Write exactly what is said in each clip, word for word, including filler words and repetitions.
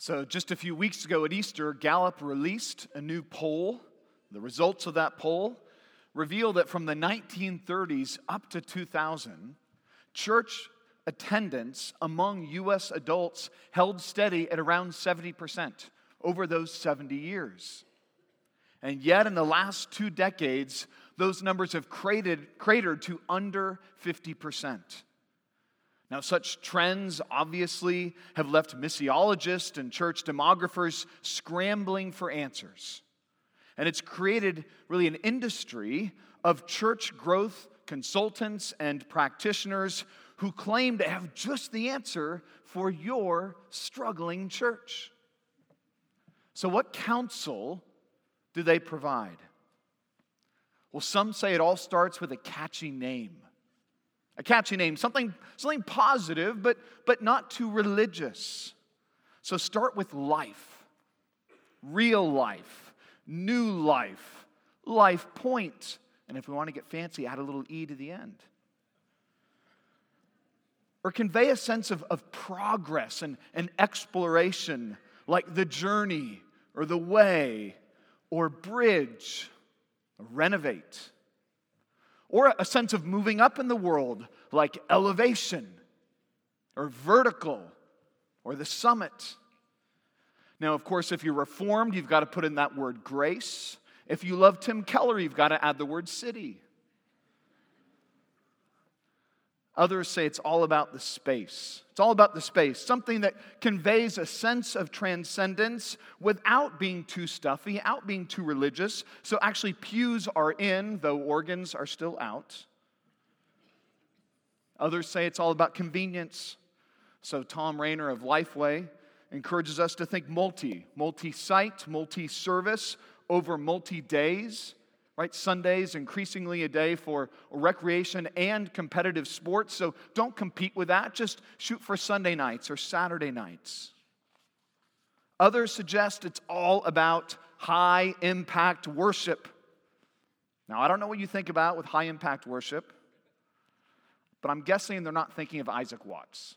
So just a few weeks ago at Easter, Gallup released a new poll. The results of that poll reveal that from the nineteen thirties up to two thousand, church attendance among U S adults held steady at around seventy percent over those seventy years. And yet in the last two decades, those numbers have cratered, cratered to under fifty percent. Now, such trends obviously have left missiologists and church demographers scrambling for answers. And it's created really an industry of church growth consultants and practitioners who claim to have just the answer for your struggling church. So what counsel do they provide? Well, some say it all starts with a catchy name. A catchy name, something, something positive, but, but not too religious. So start with life, real life, new life, life point. And if we want to get fancy, add a little E to the end. Or convey a sense of, of progress and, and exploration, like the journey or the way or bridge, or renovate. Or a sense of moving up in the world, like elevation, or vertical, or the summit. Now, of course, if you're Reformed, you've got to put in that word grace. If you love Tim Keller, you've got to add the word city. Others say it's all about the space. It's all about the space, something that conveys a sense of transcendence without being too stuffy, without being too religious. So actually pews are in, though organs are still out. Others say it's all about convenience. So Tom Rainer of Lifeway encourages us to think multi, multi-site, multi-service over multi-days. Right? Sunday's increasingly a day for recreation and competitive sports, so don't compete with that. Just shoot for Sunday nights or Saturday nights. Others suggest it's all about high-impact worship. Now, I don't know what you think about with high-impact worship, but I'm guessing they're not thinking of Isaac Watts.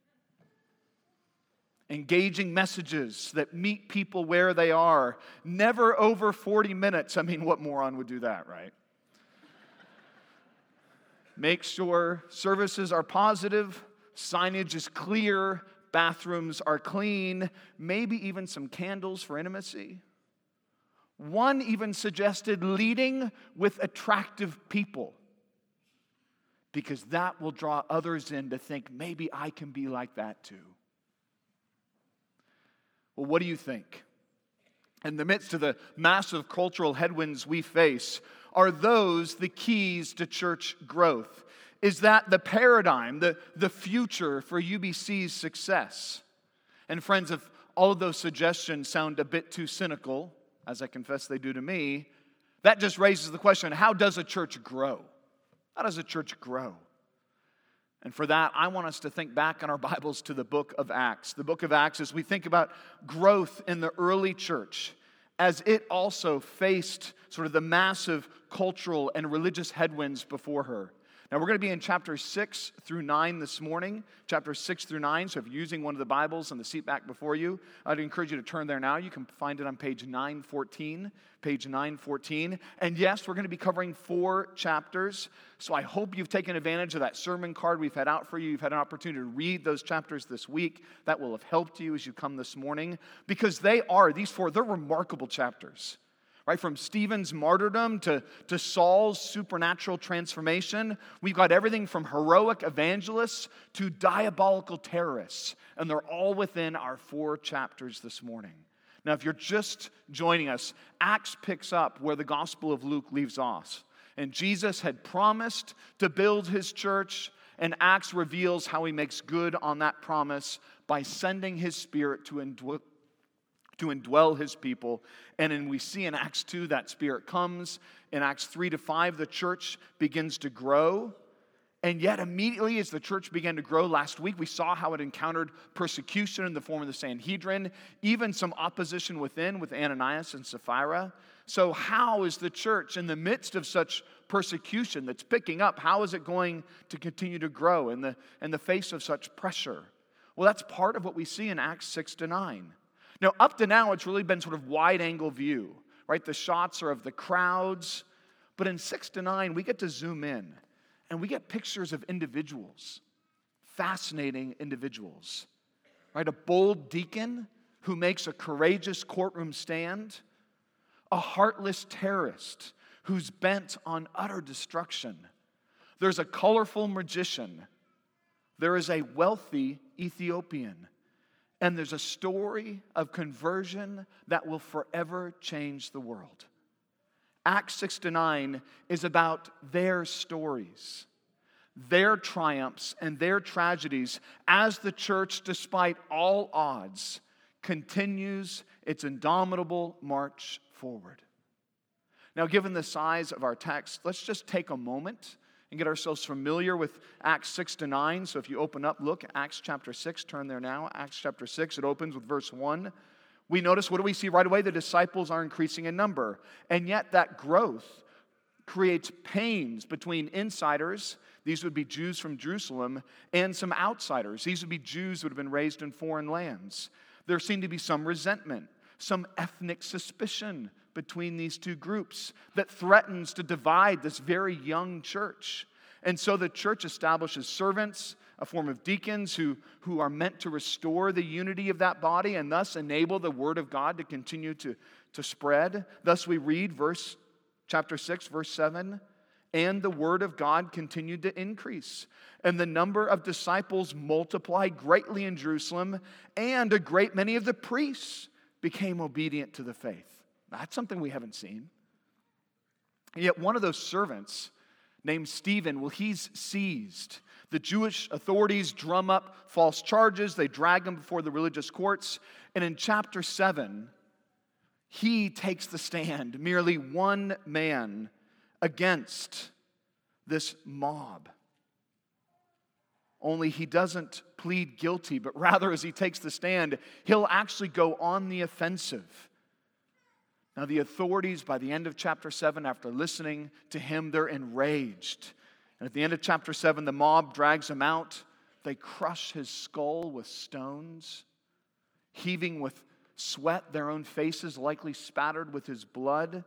Engaging messages that meet people where they are. Never over forty minutes. I mean, what moron would do that, right? Make sure services are positive, signage is clear, bathrooms are clean, maybe even some candles for intimacy. One even suggested leading with attractive people, because that will draw others in to think, maybe I can be like that too. Well, what do you think? In the midst of the massive cultural headwinds we face, are those the keys to church growth? Is that the paradigm, the, the future for U B C's success? And friends, if all of those suggestions sound a bit too cynical, as I confess they do to me, that just raises the question, how does a church grow? How does a church grow? And for that, I want us to think back in our Bibles to the book of Acts. The book of Acts, as we think about growth in the early church, as it also faced sort of the massive cultural and religious headwinds before her. Now, we're going to be in chapters six through nine this morning, chapters six through nine. So if you're using one of the Bibles on the seat back before you, I'd encourage you to turn there now. You can find it on page nine fourteen, page nine fourteen. And yes, we're going to be covering four chapters. So I hope you've taken advantage of that sermon card we've had out for you. You've had an opportunity to read those chapters this week. That will have helped you as you come this morning. Because they are, these four, they're remarkable chapters. Right, from Stephen's martyrdom to, to Saul's supernatural transformation, we've got everything from heroic evangelists to diabolical terrorists. And they're all within our four chapters this morning. Now, if you're just joining us, Acts picks up where the Gospel of Luke leaves off. And Jesus had promised to build his church, and Acts reveals how he makes good on that promise by sending his Spirit to indwell to indwell his people. And then we see in Acts two that Spirit comes. In Acts three to five, the church begins to grow. And yet immediately as the church began to grow last week, we saw how it encountered persecution in the form of the Sanhedrin, even some opposition within with Ananias and Sapphira. So how is the church in the midst of such persecution that's picking up, how is it going to continue to grow in the, in the face of such pressure? Well, that's part of what we see in Acts six to nine. Now, up to now, it's really been sort of wide-angle view, right? The shots are of the crowds. But in six to nine, we get to zoom in, and we get pictures of individuals, fascinating individuals, right? A bold deacon who makes a courageous courtroom stand, a heartless terrorist who's bent on utter destruction. There's a colorful magician. There is a wealthy Ethiopian. And there's a story of conversion that will forever change the world. Acts six to nine is about their stories, their triumphs and their tragedies as the church, despite all odds, continues its indomitable march forward. Now, given the size of our text, let's just take a moment and get ourselves familiar with Acts six to nine. So if you open up, look, Acts chapter six, turn there now. Acts chapter six, it opens with verse one. We notice, what do we see right away? The disciples are increasing in number. And yet that growth creates pains between insiders, these would be Jews from Jerusalem, and some outsiders. These would be Jews who would have been raised in foreign lands. There seemed to be some resentment, some ethnic suspicion between these two groups that threatens to divide this very young church. And so the church establishes servants, a form of deacons who, who are meant to restore the unity of that body and thus enable the word of God to continue to, to spread. Thus we read verse chapter six, verse seven, and the word of God continued to increase. And the number of disciples multiplied greatly in Jerusalem, and a great many of the priests became obedient to the faith. That's something we haven't seen. And yet one of those servants named Stephen, well, he's seized. The Jewish authorities drum up false charges. They drag him before the religious courts. And in chapter seven, he takes the stand, merely one man, against this mob. Only he doesn't plead guilty, but rather as he takes the stand, he'll actually go on the offensive. Now the authorities, by the end of chapter seven, after listening to him, they're enraged. And at the end of chapter seven, the mob drags him out. They crush his skull with stones, heaving with sweat, their own faces likely spattered with his blood.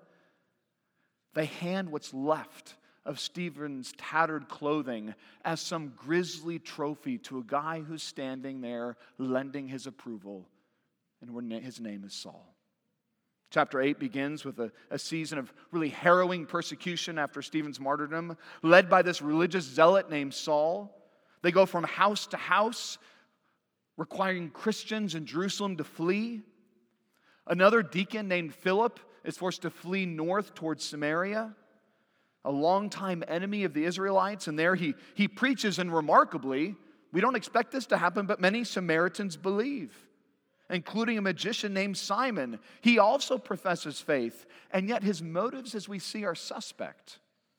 They hand what's left of Stephen's tattered clothing as some grisly trophy to a guy who's standing there lending his approval, and his name is Saul. Chapter eight begins with a, a season of really harrowing persecution after Stephen's martyrdom, led by this religious zealot named Saul. They go from house to house, requiring Christians in Jerusalem to flee. Another deacon named Philip is forced to flee north towards Samaria, a longtime enemy of the Israelites. And there he, he preaches, and remarkably, we don't expect this to happen, but many Samaritans believe, including a magician named Simon. He also professes faith, and yet his motives, as we see, are suspect.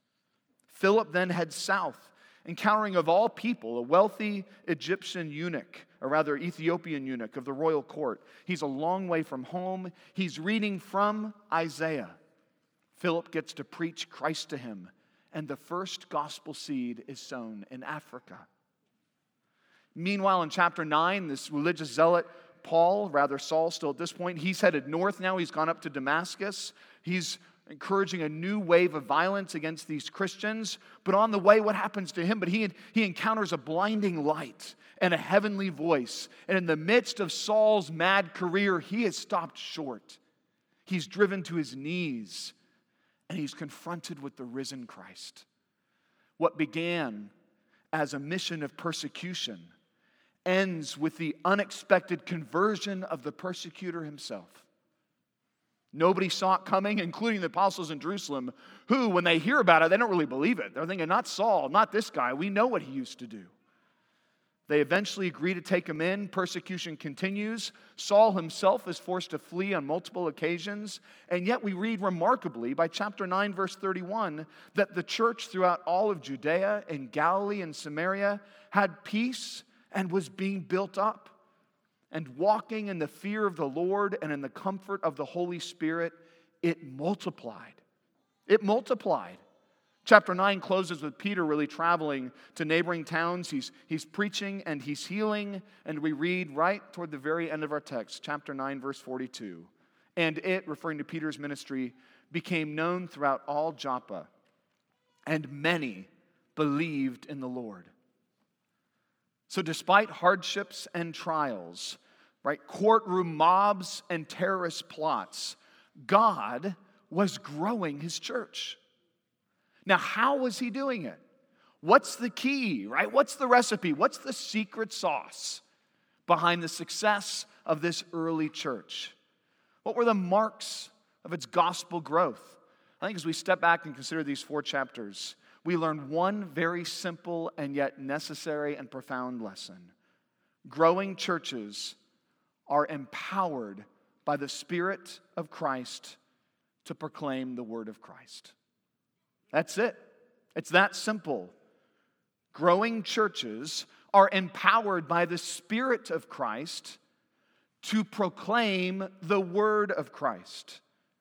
Philip then heads south, encountering, of all people, a wealthy Egyptian eunuch, or rather Ethiopian eunuch of the royal court. He's a long way from home. He's reading from Isaiah. Philip gets to preach Christ to him, and the first gospel seed is sown in Africa. Meanwhile, in chapter nine, this religious zealot, Paul, rather Saul still at this point, he's headed north now. He's gone up to Damascus. He's encouraging a new wave of violence against these Christians. But on the way, what happens to him? But he, he encounters a blinding light and a heavenly voice. And in the midst of Saul's mad career, he is stopped short. He's driven to his knees, and he's confronted with the risen Christ. What began as a mission of persecution ends with the unexpected conversion of the persecutor himself. Nobody saw it coming, including the apostles in Jerusalem, who, when they hear about it, they don't really believe it. They're thinking, not Saul, not this guy. We know what he used to do. They eventually agree to take him in. Persecution continues. Saul himself is forced to flee on multiple occasions. And yet we read remarkably, by chapter nine, verse thirty-one, that the church throughout all of Judea and Galilee and Samaria had peace and was being built up. And walking in the fear of the Lord and in the comfort of the Holy Spirit, it multiplied. It multiplied. Chapter nine closes with Peter really traveling to neighboring towns. He's, he's preaching and he's healing. And we read right toward the very end of our text, chapter nine, verse forty-two. And it, referring to Peter's ministry, became known throughout all Joppa, and many believed in the Lord. So despite hardships and trials, right, courtroom mobs and terrorist plots, God was growing his church. Now, how was he doing it? What's the key, right? What's the recipe? What's the secret sauce behind the success of this early church? What were the marks of its gospel growth? I think as we step back and consider these four chapters, we learn one very simple and yet necessary and profound lesson. Growing churches are empowered by the Spirit of Christ to proclaim the word of Christ. That's it. It's that simple. Growing churches are empowered by the Spirit of Christ to proclaim the word of Christ.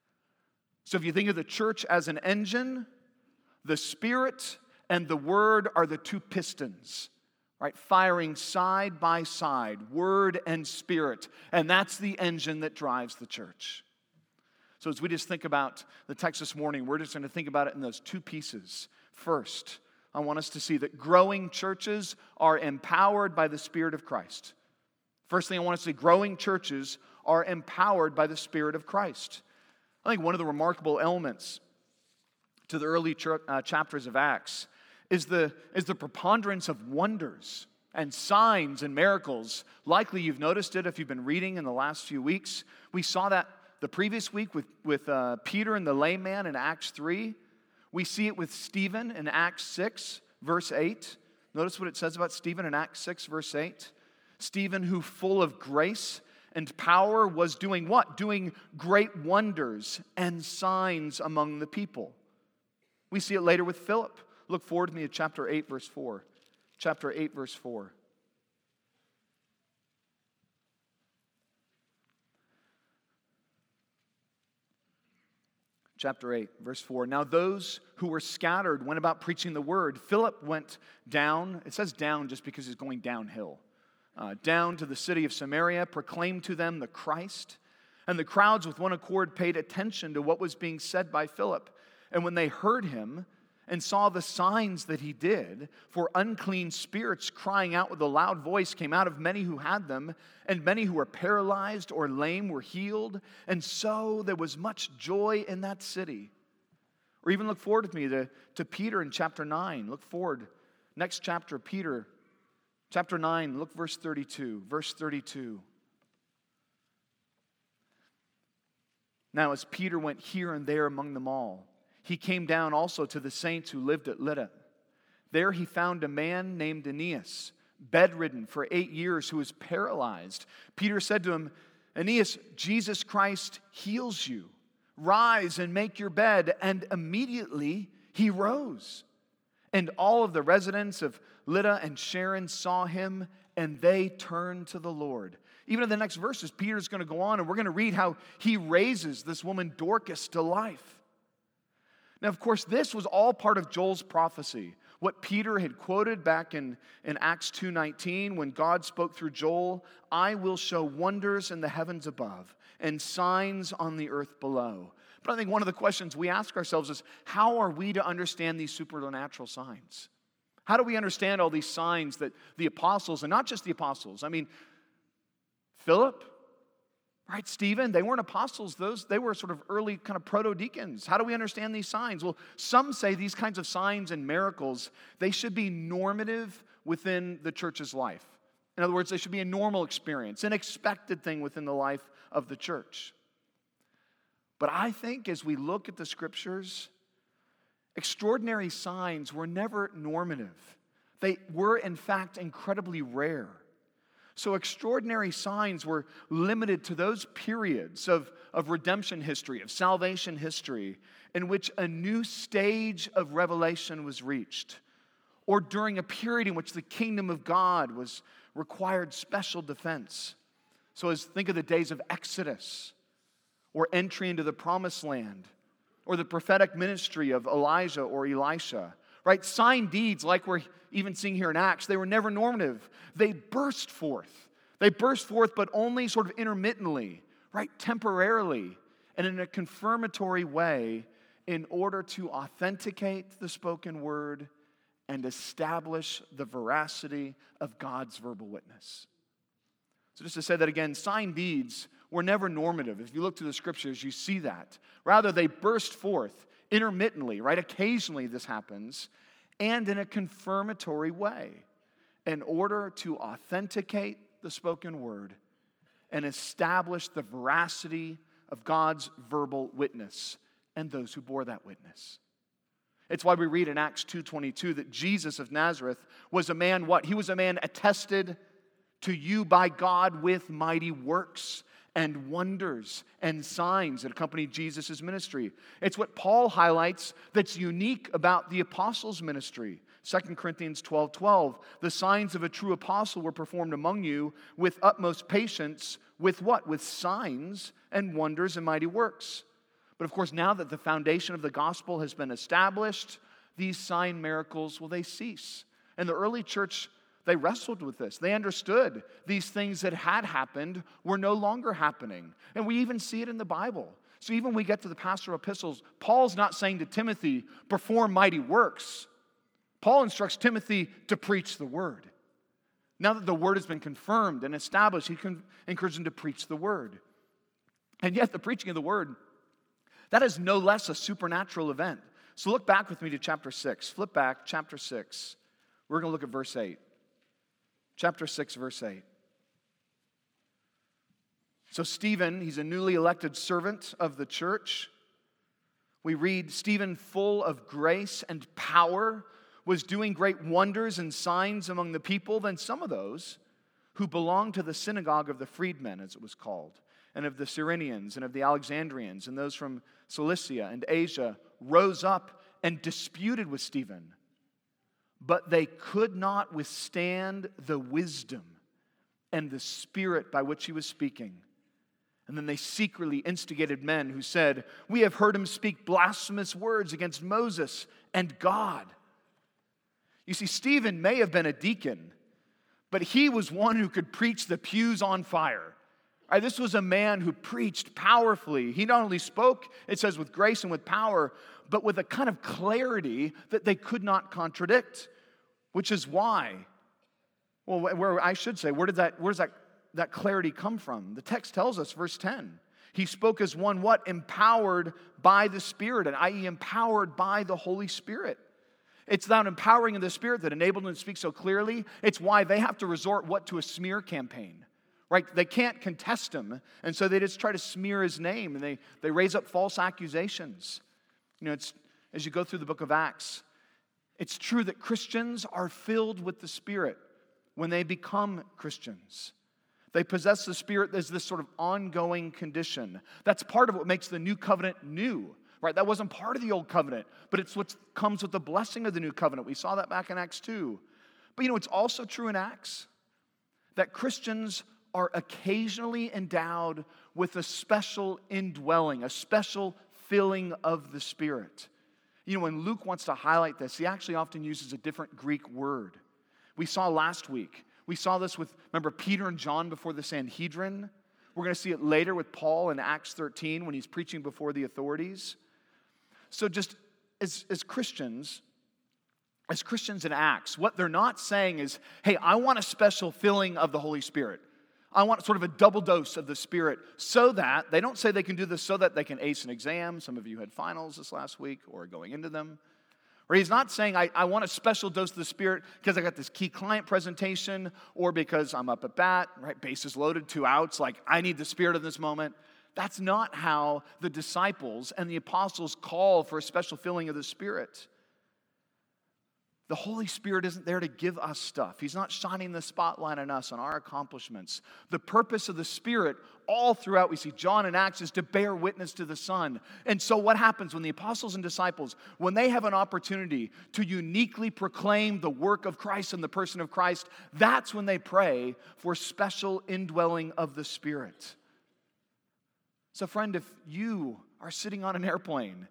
So if you think of the church as an engine, the Spirit and the Word are the two pistons, right? Firing side by side, Word and Spirit. And that's the engine that drives the church. So as we just think about the text this morning, we're just going to think about it in those two pieces. First, I want us to see that growing churches are empowered by the Spirit of Christ. First thing I want us to see, growing churches are empowered by the Spirit of Christ. I think one of the remarkable elements to the early ch- uh, chapters of Acts is the, is the preponderance of wonders and signs and miracles. Likely you've noticed it if you've been reading in the last few weeks. We saw that the previous week with, with uh, Peter and the lame man in Acts three. We see it with Stephen in Acts six, verse eight. Notice what it says about Stephen in Acts six, verse eight. Stephen, who full of grace and power was doing what? Doing great wonders and signs among the people. We see it later with Philip. Look forward with me to chapter eight, verse four. Chapter eight, verse four. Chapter eight, verse four. Now those who were scattered went about preaching the word. Philip went down. It says down just because he's going downhill. Uh, down to the city of Samaria, proclaimed to them the Christ. And the crowds with one accord paid attention to what was being said by Philip. And when they heard him and saw the signs that he did, for unclean spirits crying out with a loud voice came out of many who had them, and many who were paralyzed or lame were healed. And so there was much joy in that city. Or even look forward with me to, to Peter in chapter nine. Look forward. Next chapter, Peter, chapter nine, look verse thirty-two. Verse thirty-two. Now as Peter went here and there among them all, he came down also to the saints who lived at Lydda. There he found a man named Aeneas, bedridden for eight years, who was paralyzed. Peter said to him, Aeneas, Jesus Christ heals you. Rise and make your bed. And immediately he rose. And all of the residents of Lydda and Sharon saw him, and they turned to the Lord. Even in the next verses, Peter's going to go on, and we're going to read how he raises this woman Dorcas to life. Now, of course, this was all part of Joel's prophecy. What Peter had quoted back in, in Acts two nineteen when God spoke through Joel, I will show wonders in the heavens above and signs on the earth below. But I think one of the questions we ask ourselves is, how are we to understand these supernatural signs? How do we understand all these signs that the apostles, and not just the apostles, I mean, Philip, right, Stephen, they weren't apostles. Those they were sort of early kind of proto-deacons. How do we understand these signs? Well, some say these kinds of signs and miracles, they should be normative within the church's life. In other words, they should be a normal experience, an expected thing within the life of the church. But I think as we look at the scriptures, extraordinary signs were never normative. They were, in fact, incredibly rare. So extraordinary signs were limited to those periods of, of redemption history, of salvation history, in which a new stage of revelation was reached, or during a period in which the kingdom of God was required special defense. So as think of the days of Exodus, or entry into the promised land, or the prophetic ministry of Elijah or Elisha, right? Sign deeds, like we're even seeing here in Acts, they were never normative. They burst forth. They burst forth, but only sort of intermittently, right? Temporarily, and in a confirmatory way in order to authenticate the spoken word and establish the veracity of God's verbal witness. So just to say that again, sign deeds were never normative. If you look through the scriptures, you see that. Rather, they burst forth intermittently, right? Occasionally this happens, and in a confirmatory way in order to authenticate the spoken word and establish the veracity of God's verbal witness and those who bore that witness. It's why we read in Acts two twenty-two that Jesus of Nazareth was a man, what? He was a man attested to you by God with mighty works and wonders and signs that accompanied Jesus' ministry. It's what Paul highlights that's unique about the apostles' ministry. Second Corinthians twelve twelve, the signs of a true apostle were performed among you with utmost patience, with what? With signs and wonders and mighty works. But of course, now that the foundation of the gospel has been established, these sign miracles, well, they cease. And the early church, they wrestled with this. They understood these things that had happened were no longer happening. And we even see it in the Bible. So even when we get to the pastoral epistles, Paul's not saying to Timothy, perform mighty works. Paul instructs Timothy to preach the word. Now that the word has been confirmed and established, he encourages him to preach the word. And yet the preaching of the word, that is no less a supernatural event. So look back with me to chapter six. Flip back, chapter six. We're going to look at verse eight. Chapter six, verse eight. So Stephen, he's a newly elected servant of the church. We read, Stephen, full of grace and power, was doing great wonders and signs among the people. Then some of those who belonged to the synagogue of the freedmen, as it was called, and of the Cyrenians and of the Alexandrians and those from Cilicia and Asia, rose up and disputed with Stephen. But they could not withstand the wisdom and the spirit by which he was speaking. And then they secretly instigated men who said, we have heard him speak blasphemous words against Moses and God. You see, Stephen may have been a deacon, but he was one who could preach the pews on fire. Right, this was a man who preached powerfully. He not only spoke, it says, with grace and with power, but with a kind of clarity that they could not contradict, which is why, well, where I should say, where did that, where does that, that clarity come from? The text tells us, verse ten, he spoke as one what? Empowered by the Spirit, and that is empowered by the Holy Spirit. It's that empowering of the Spirit that enabled him to speak so clearly. It's why they have to resort, what, to a smear campaign. Right? They can't contest him, and so they just try to smear his name, and they, they raise up false accusations. You know, it's as you go through the book of Acts, it's true that Christians are filled with the Spirit when they become Christians. They possess the Spirit as this sort of ongoing condition. That's part of what makes the new covenant new. Right? That wasn't part of the old covenant, but it's what comes with the blessing of the new covenant. We saw that back in Acts two. But you know, it's also true in Acts that Christians are occasionally endowed with a special indwelling, a special filling of the Spirit. You know, when Luke wants to highlight this, he actually often uses a different Greek word. We saw last week, we saw this with, remember, Peter and John before the Sanhedrin. We're going to see it later with Paul in Acts thirteen when he's preaching before the authorities. So just as, as Christians, as Christians in Acts, what they're not saying is, hey, I want a special filling of the Holy Spirit. I want sort of a double dose of the Spirit so that, they don't say they can do this so that they can ace an exam. Some of you had finals this last week or going into them. Or he's not saying, I, I want a special dose of the Spirit because I got this key client presentation or because I'm up at bat, right? Bases loaded, two outs, like I need the Spirit in this moment. That's not how the disciples and the apostles call for a special filling of the Spirit. The Holy Spirit isn't there to give us stuff. He's not shining the spotlight on us, on our accomplishments. The purpose of the Spirit, all throughout, we see John and Acts, is to bear witness to the Son. And so what happens when the apostles and disciples, when they have an opportunity to uniquely proclaim the work of Christ and the person of Christ, that's when they pray for special indwelling of the Spirit. So friend, if you are sitting on an airplane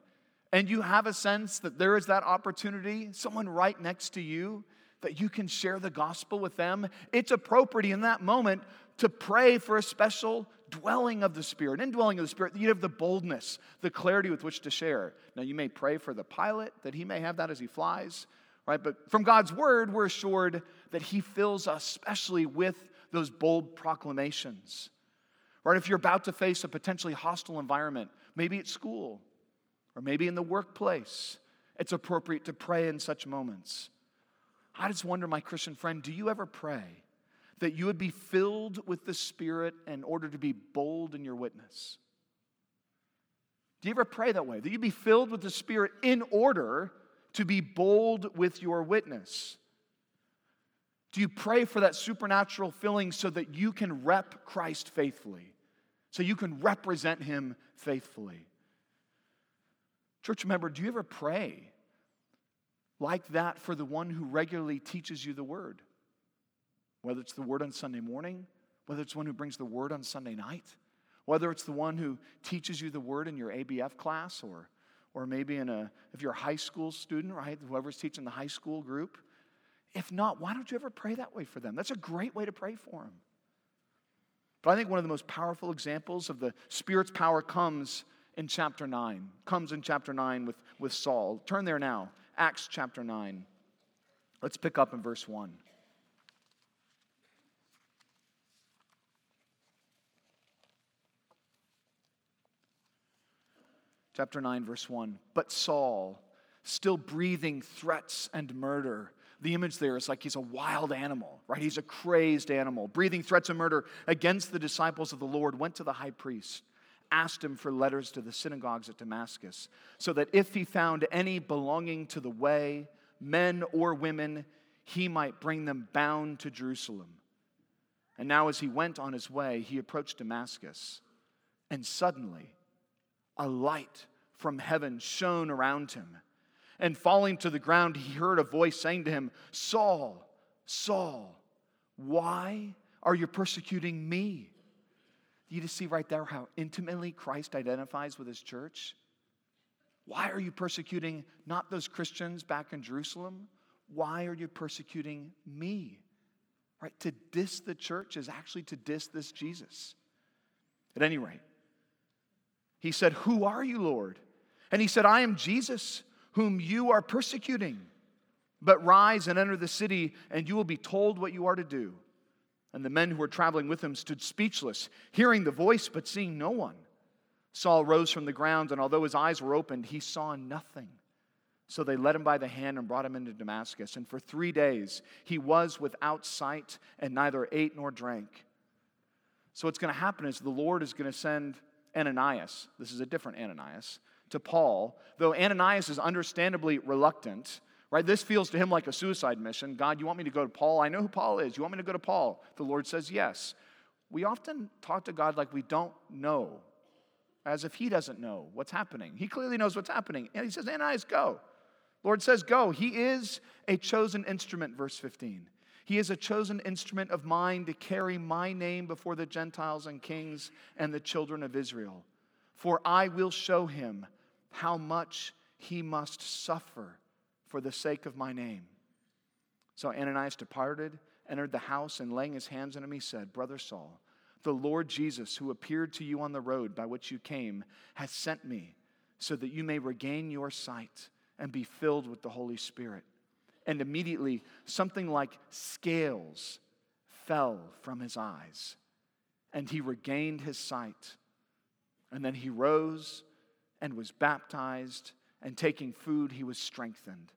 and you have a sense that there is that opportunity, someone right next to you, that you can share the gospel with them, it's appropriate in that moment to pray for a special dwelling of the Spirit, indwelling of the Spirit, that you have the boldness, the clarity with which to share. Now, you may pray for the pilot, that he may have that as he flies, right? But from God's word, we're assured that he fills us especially with those bold proclamations. Right? If you're about to face a potentially hostile environment, maybe at school, or maybe in the workplace, it's appropriate to pray in such moments. I just wonder, my Christian friend, do you ever pray that you would be filled with the Spirit in order to be bold in your witness? Do you ever pray that way? That you be filled with the Spirit in order to be bold with your witness? Do you pray for that supernatural filling so that you can rep Christ faithfully? So you can represent him faithfully? Church member, do you ever pray like that for the one who regularly teaches you the word? Whether it's the word on Sunday morning, whether it's one who brings the word on Sunday night, whether it's the one who teaches you the word in your A B F class, or, or maybe in a, if you're a high school student, right, whoever's teaching the high school group. If not, why don't you ever pray that way for them? That's a great way to pray for them. But I think one of the most powerful examples of the Spirit's power comes in chapter nine. Comes in chapter nine with, with Saul. Turn there now. Acts chapter nine. Let's pick up in verse one. Chapter nine, verse one. But Saul, still breathing threats and murder. The image there is like he's a wild animal, right? He's a crazed animal. Breathing threats and murder against the disciples of the Lord, went to the high priest, asked him for letters to the synagogues at Damascus, so that if he found any belonging to the way, men or women, he might bring them bound to Jerusalem. And now as he went on his way, he approached Damascus, and suddenly a light from heaven shone around him. And falling to the ground, he heard a voice saying to him, Saul, Saul, why are you persecuting me? You just see right there how intimately Christ identifies with his church. Why are you persecuting not those Christians back in Jerusalem? Why are you persecuting me? Right? To diss the church is actually to diss this Jesus. At any rate, he said, who are you, Lord? And he said, I am Jesus, whom you are persecuting. But rise and enter the city, and you will be told what you are to do. And the men who were traveling with him stood speechless, hearing the voice, but seeing no one. Saul rose from the ground, and although his eyes were opened, he saw nothing. So they led him by the hand and brought him into Damascus. And for three days he was without sight, and neither ate nor drank. So what's going to happen is the Lord is going to send Ananias, this is a different Ananias, to Paul, though Ananias is understandably reluctant, right? This feels to him like a suicide mission. God, you want me to go to Paul? I know who Paul is. You want me to go to Paul? The Lord says yes. We often talk to God like we don't know, as if he doesn't know what's happening. He clearly knows what's happening. And he says, Ananias, go. Lord says, go. He is a chosen instrument, verse fifteen. He is a chosen instrument of mine to carry my name before the Gentiles and kings and the children of Israel. For I will show him how much he must suffer for the sake of my name. So Ananias departed, entered the house, and laying his hands on him, he said, Brother Saul, the Lord Jesus, who appeared to you on the road by which you came, has sent me so that you may regain your sight and be filled with the Holy Spirit. And immediately something like scales fell from his eyes, and he regained his sight. And then he rose and was baptized, and taking food, he was strengthened.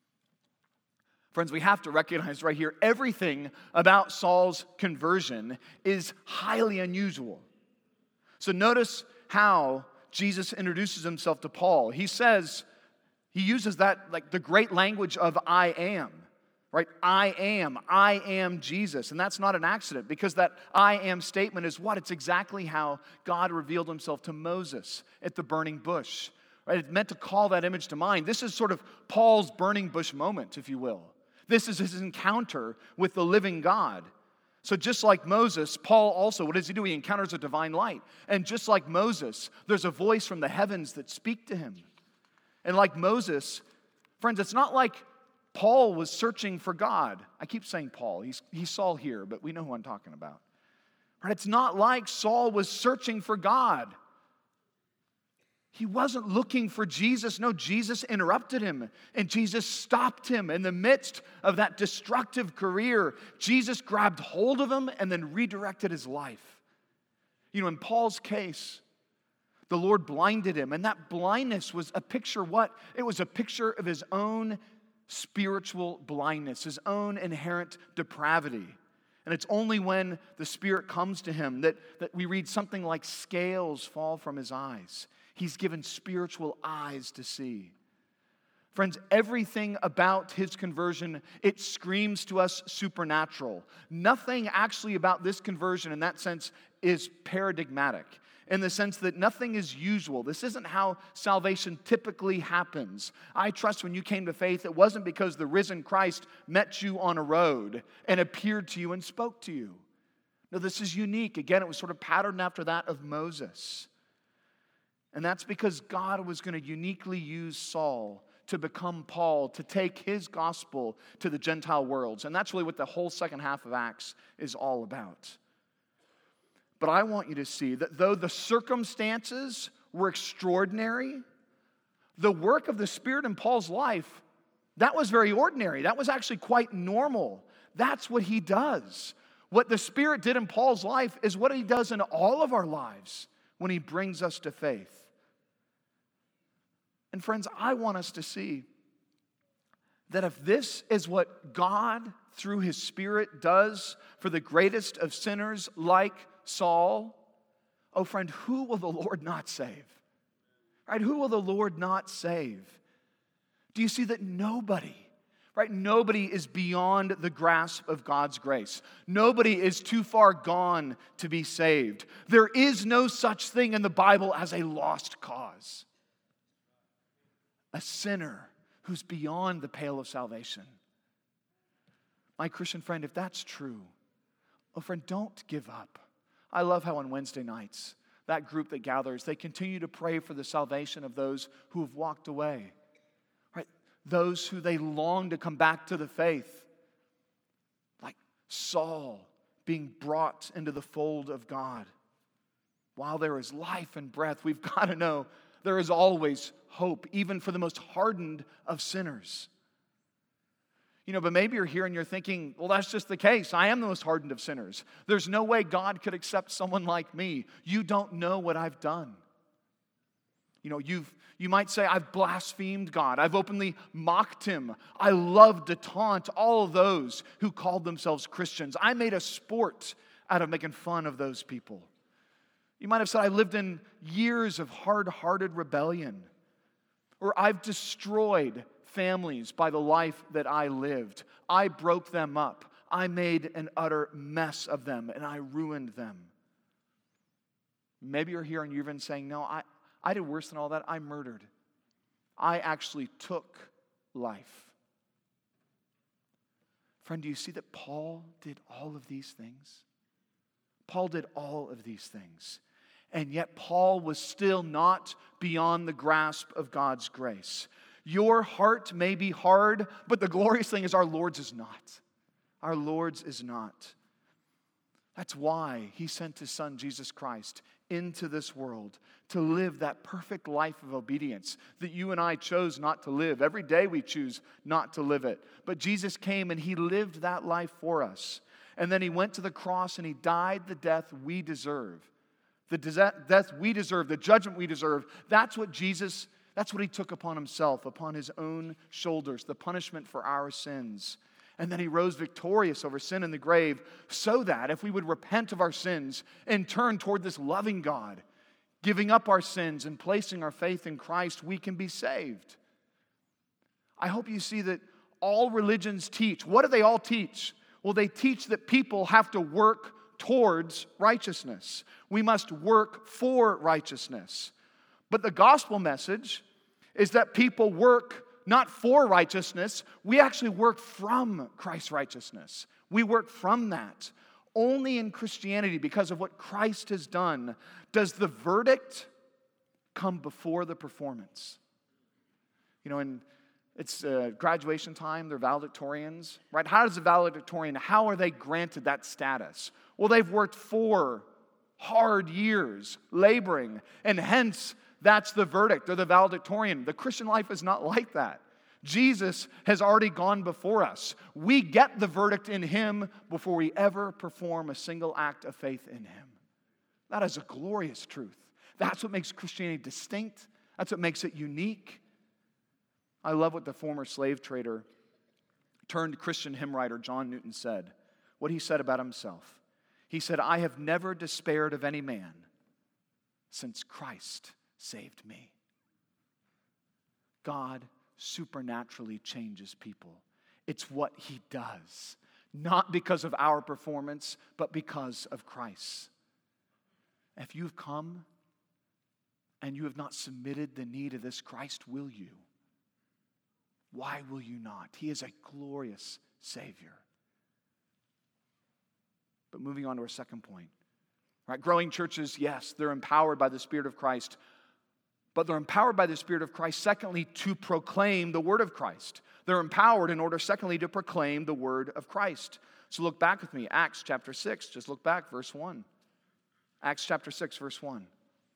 Friends, we have to recognize right here, everything about Saul's conversion is highly unusual. So notice how Jesus introduces himself to Paul. He says, he uses that, like the great language of I am, right? I am, I am Jesus. And that's not an accident, because that I am statement is what? It's exactly how God revealed himself to Moses at the burning bush, right? It's meant to call that image to mind. This is sort of Paul's burning bush moment, if you will. This is his encounter with the living God. So just like Moses, Paul also, what does he do? He encounters a divine light. And just like Moses, there's a voice from the heavens that speak to him. And like Moses, friends, it's not like Paul was searching for God. I keep saying Paul. He's, he's Saul here, but we know who I'm talking about. Right? It's not like Saul was searching for God. He wasn't looking for Jesus. No, Jesus interrupted him, and Jesus stopped him in the midst of that destructive career. Jesus grabbed hold of him and then redirected his life. You know, in Paul's case, the Lord blinded him, and that blindness was a picture what? It was a picture of his own spiritual blindness, his own inherent depravity. And it's only when the Spirit comes to him that, that we read something like scales fall from his eyes. He's given spiritual eyes to see. Friends, everything about his conversion, it screams to us supernatural. Nothing actually about this conversion in that sense is paradigmatic, in the sense that nothing is usual. This isn't how salvation typically happens. I trust when you came to faith, it wasn't because the risen Christ met you on a road and appeared to you and spoke to you. No, this is unique. Again, it was sort of patterned after that of Moses. And that's because God was going to uniquely use Saul to become Paul, to take his gospel to the Gentile worlds. And that's really what the whole second half of Acts is all about. But I want you to see that though the circumstances were extraordinary, the work of the Spirit in Paul's life, that was very ordinary. That was actually quite normal. That's what he does. What the Spirit did in Paul's life is what he does in all of our lives when he brings us to faith. And friends, I want us to see that if this is what God, through his Spirit, does for the greatest of sinners like Saul, oh friend, who will the Lord not save? Right? Who will the Lord not save? Do you see that nobody, right? Nobody is beyond the grasp of God's grace. Nobody is too far gone to be saved. There is no such thing in the Bible as a lost cause. A sinner who's beyond the pale of salvation. My Christian friend, if that's true, oh friend, don't give up. I love how on Wednesday nights, that group that gathers, they continue to pray for the salvation of those who have walked away. Right? Those who they long to come back to the faith. Like Saul being brought into the fold of God. While there is life and breath, we've got to know there is always hope, even for the most hardened of sinners. You know, but maybe you're here and you're thinking, well, that's just the case. I am the most hardened of sinners. There's no way God could accept someone like me. You don't know what I've done. You know, you've you might say, I've blasphemed God. I've openly mocked him. I love to taunt all of those who called themselves Christians. I made a sport out of making fun of those people. You might have said, I lived in years of hard-hearted rebellion. Or I've destroyed families by the life that I lived. I broke them up. I made an utter mess of them, and I ruined them. Maybe you're here and you're even saying, no, I, I did worse than all that. I murdered. I actually took life. Friend, do you see that Paul did all of these things? Paul did all of these things. And yet Paul was still not beyond the grasp of God's grace. Your heart may be hard, but the glorious thing is our Lord's is not. Our Lord's is not. That's why he sent his Son, Jesus Christ, into this world to live that perfect life of obedience that you and I chose not to live. Every day we choose not to live it. But Jesus came and he lived that life for us. And then he went to the cross and he died the death we deserve. The death we deserve, the judgment we deserve, that's what Jesus, that's what he took upon himself, upon his own shoulders, the punishment for our sins. And then he rose victorious over sin and the grave, so that if we would repent of our sins and turn toward this loving God, giving up our sins and placing our faith in Christ, we can be saved. I hope you see that all religions teach. What do they all teach? Well, they teach that people have to work towards righteousness. We must work for righteousness. But the gospel message is that people work not for righteousness. We actually work from Christ's righteousness. We work from that. Only in Christianity, because of what Christ has done, does the verdict come before the performance. You know, and it's uh, graduation time, they're valedictorians, right? How does a valedictorian, how are they granted that status? Well, they've worked four hard years laboring, and hence that's the verdict. They're the valedictorian. The Christian life is not like that. Jesus has already gone before us. We get the verdict in Him before we ever perform a single act of faith in Him. That is a glorious truth. That's what makes Christianity distinct. That's what makes it unique. I love what the former slave trader turned Christian hymn writer John Newton said. What he said about himself. He said, "I have never despaired of any man since Christ saved me." God supernaturally changes people. It's what He does, not because of our performance, but because of Christ. If you've come and you have not submitted the need of this Christ, will you? Why will you not? He is a glorious Savior. But moving on to our second point. Right? Growing churches, yes, they're empowered by the Spirit of Christ. But they're empowered by the Spirit of Christ, secondly, to proclaim the Word of Christ. They're empowered in order, secondly, to proclaim the Word of Christ. So look back with me, Acts chapter six. Just look back, verse one. Acts chapter six, verse one.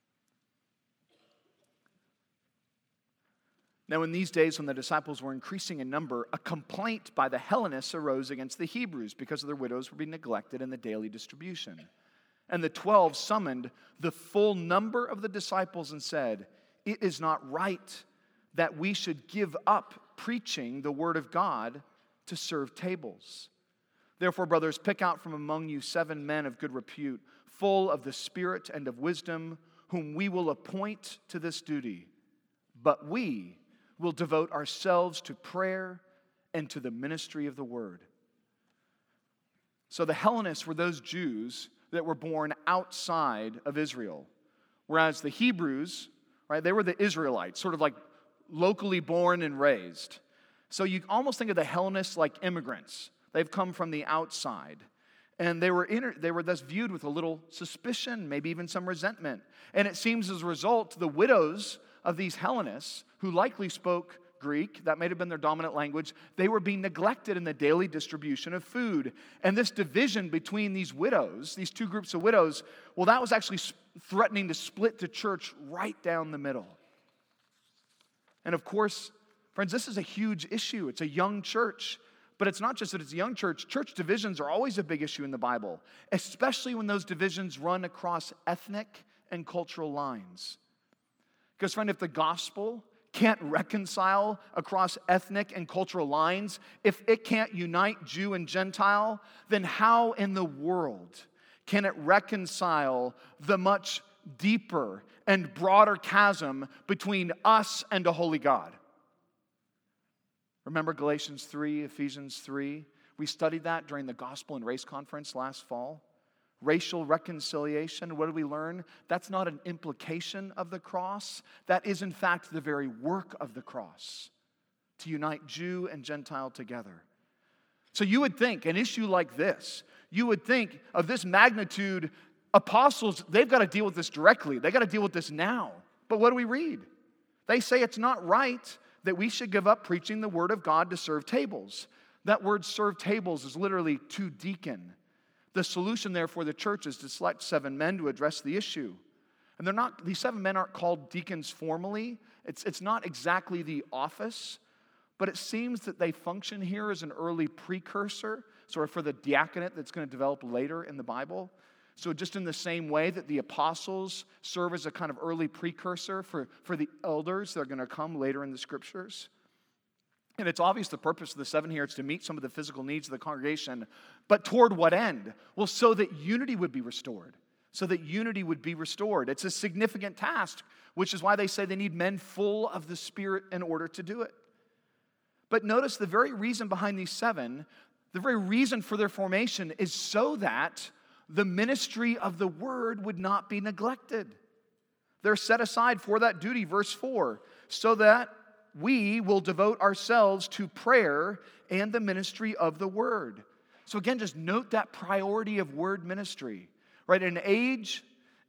Now, in these days when the disciples were increasing in number, a complaint by the Hellenists arose against the Hebrews because their widows were being neglected in the daily distribution. And the twelve summoned the full number of the disciples and said, "It is not right that we should give up preaching the word of God to serve tables. Therefore, brothers, pick out from among you seven men of good repute, full of the Spirit and of wisdom, whom we will appoint to this duty. But we will devote ourselves to prayer and to the ministry of the word." So the Hellenists were those Jews that were born outside of Israel, whereas the Hebrews, right, they were the Israelites, sort of like locally born and raised. So you almost think of the Hellenists like immigrants. They've come from the outside. And they were inter- they were thus viewed with a little suspicion, maybe even some resentment. And it seems as a result, the widows of these Hellenists, who likely spoke Greek, that may have been their dominant language, they were being neglected in the daily distribution of food. And this division between these widows, these two groups of widows, well, that was actually threatening to split the church right down the middle. And of course, friends, this is a huge issue. It's a young church. But it's not just that it's a young church. Church divisions are always a big issue in the Bible, especially when those divisions run across ethnic and cultural lines. Because, friend, if the gospel can't reconcile across ethnic and cultural lines, if it can't unite Jew and Gentile, then how in the world can it reconcile the much deeper and broader chasm between us and a holy God? Remember Galatians three, Ephesians three? We studied that during the Gospel and Race Conference last fall. Racial reconciliation, what did we learn? That's not an implication of the cross. That is, in fact, the very work of the cross, to unite Jew and Gentile together. So you would think, an issue like this, you would think of this magnitude, apostles, they've got to deal with this directly. They've got to deal with this now. But what do we read? They say it's not right that we should give up preaching the word of God to serve tables. That word serve tables is literally to deacon. The solution there for the church is to select seven men to address the issue. And they're not, these seven men aren't called deacons formally. It's, it's not exactly the office, but it seems that they function here as an early precursor, sort of for the diaconate that's going to develop later in the Bible. So just in the same way that the apostles serve as a kind of early precursor for, for the elders that are going to come later in the scriptures. And it's obvious the purpose of the seven here is to meet some of the physical needs of the congregation. But toward what end? Well, so that unity would be restored. So that unity would be restored. It's a significant task, which is why they say they need men full of the Spirit in order to do it. But notice the very reason behind these seven, the very reason for their formation is so that the ministry of the word would not be neglected. They're set aside for that duty, verse four, so that we will devote ourselves to prayer and the ministry of the word. So again, just note that priority of word ministry, right? In an age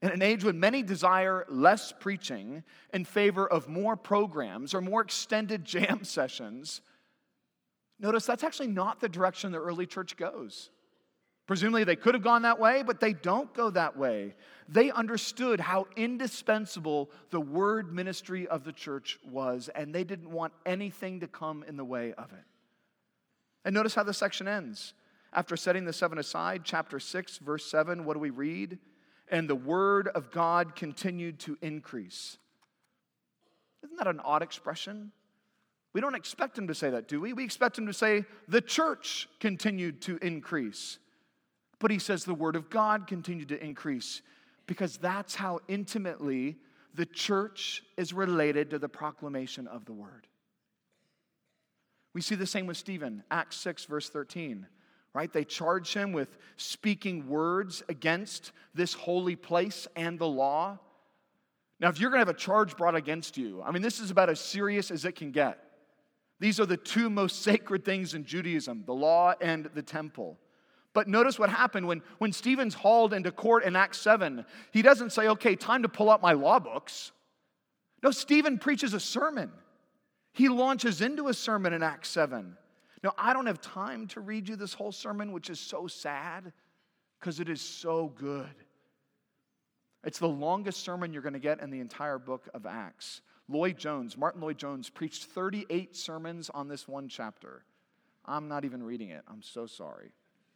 In an age when many desire less preaching in favor of more programs or more extended jam sessions, notice that's actually not the direction the early church goes. Presumably they could have gone that way, but they don't go that way. They understood how indispensable the word ministry of the church was, and they didn't want anything to come in the way of it. And notice how the section ends. After setting the seven aside, chapter six, verse seven, what do we read? And the word of God continued to increase. Isn't that an odd expression? We don't expect him to say that, do we? We expect him to say, the church continued to increase. But he says the word of God continued to increase, because that's how intimately the church is related to the proclamation of the word. We see the same with Stephen, Acts six, verse thirteen. Right? They charge him with speaking words against this holy place and the law. Now, if you're going to have a charge brought against you, I mean, this is about as serious as it can get. These are the two most sacred things in Judaism, the law and the temple. But notice what happened when, when Stephen's hauled into court in Acts seven. He doesn't say, okay, time to pull out my law books. No, Stephen preaches a sermon. He launches into a sermon in Acts seven. Now, I don't have time to read you this whole sermon, which is so sad, because it is so good. It's the longest sermon you're going to get in the entire book of Acts. Lloyd Jones, Martin Lloyd Jones, preached thirty-eight sermons on this one chapter. I'm not even reading it. I'm so sorry.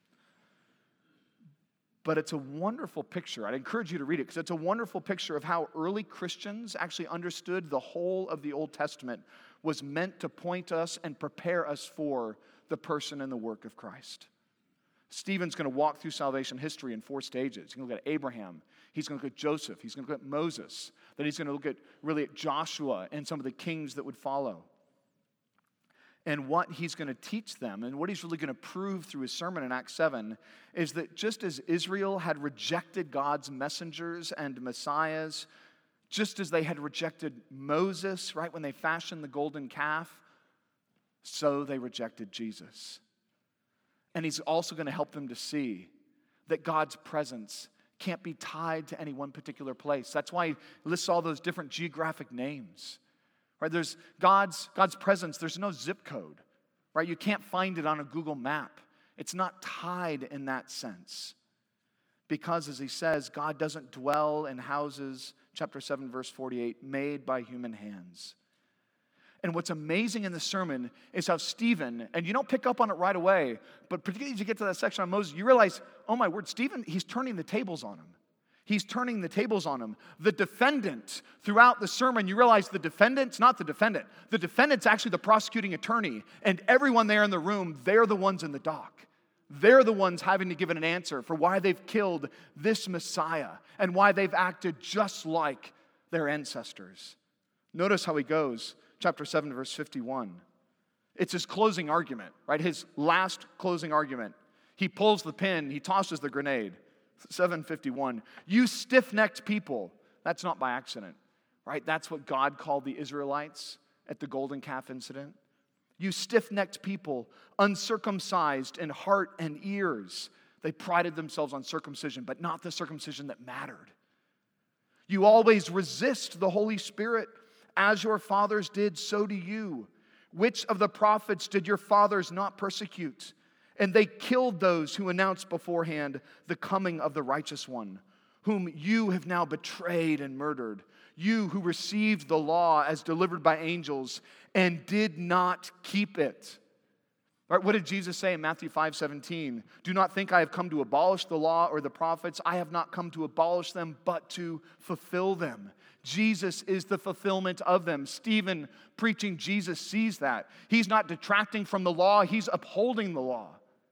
But it's a wonderful picture. I'd encourage you to read it, because it's a wonderful picture of how early Christians actually understood the whole of the Old Testament was meant to point us and prepare us for the person and the work of Christ. Stephen's going to walk through salvation history in four stages. He's going to look at Abraham. He's going to look at Joseph. He's going to look at Moses. Then he's going to look at really at Joshua and some of the kings that would follow. And what he's going to teach them, and what he's really going to prove through his sermon in Acts seven, is that just as Israel had rejected God's messengers and messiahs, just as they had rejected Moses, right, when they fashioned the golden calf, so they rejected Jesus. And he's also going to help them to see that God's presence can't be tied to any one particular place. That's why he lists all those different geographic names. Right? There's God's, God's presence, there's no zip code. Right? You can't find it on a Google map. It's not tied in that sense. Because, as he says, God doesn't dwell in houses, chapter seven, verse forty-eight, made by human hands. And what's amazing in the sermon is how Stephen, and you don't pick up on it right away, but particularly as you get to that section on Moses, you realize, oh my word, Stephen, he's turning the tables on him. He's turning the tables on him. The defendant, throughout the sermon, you realize the defendant's not the defendant. The defendant's actually the prosecuting attorney. And everyone there in the room, they're the ones in the dock. They're the ones having to give an answer for why they've killed this Messiah and why they've acted just like their ancestors. Notice how he goes, chapter seven, verse fifty-one. It's his closing argument, right? His last closing argument. He pulls the pin, he tosses the grenade. seven fifty-one. You stiff-necked people. That's not by accident, right? That's what God called the Israelites at the golden calf incident. You stiff-necked people, uncircumcised in heart and ears. They prided themselves on circumcision, but not the circumcision that mattered. You always resist the Holy Spirit. As your fathers did, so do you. Which of the prophets did your fathers not persecute? And they killed those who announced beforehand the coming of the righteous one, whom you have now betrayed and murdered. You who received the law as delivered by angels and did not keep it. Right, what did Jesus say in Matthew five seventeen? Do not think I have come to abolish the law or the prophets. I have not come to abolish them, but to fulfill them. Jesus is the fulfillment of them. Stephen, preaching Jesus, sees that. He's not detracting from the law. He's upholding the law.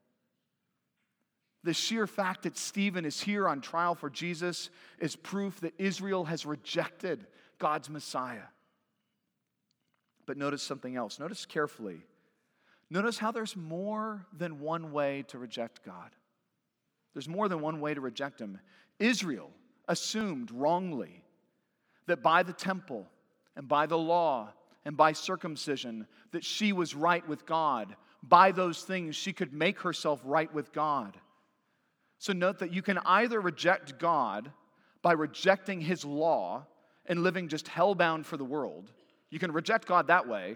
The sheer fact that Stephen is here on trial for Jesus is proof that Israel has rejected God's Messiah. But notice something else. Notice carefully. Notice how there's more than one way to reject God. There's more than one way to reject Him. Israel assumed wrongly that by the temple and by the law and by circumcision that she was right with God. By those things she could make herself right with God. So note that you can either reject God by rejecting his law and living just hellbound for the world. You can reject God that way,